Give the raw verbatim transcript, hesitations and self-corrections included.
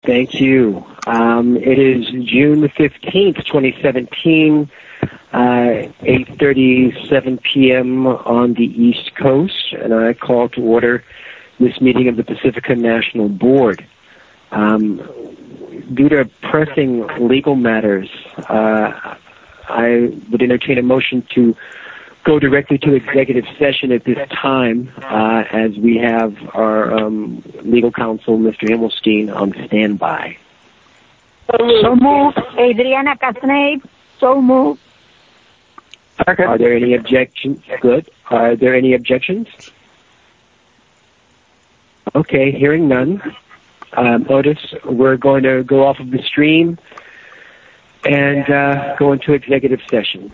Thank you. Um, it is June the fifteenth, twenty seventeen, uh, eight thirty-seven p.m. on the East Coast, and I call to order this meeting of the Pacifica National Board. Um, due to pressing legal matters, uh, I would entertain a motion to go directly to executive session at this time, uh, as we have our um, legal counsel, Mister Himmelstein, on standby. So moved. Adriana Casnave. So moved. Okay. Are there any objections? Good. Are there any objections? Okay, hearing none. Um, Otis, we're going to go off of the stream and uh, go into executive session.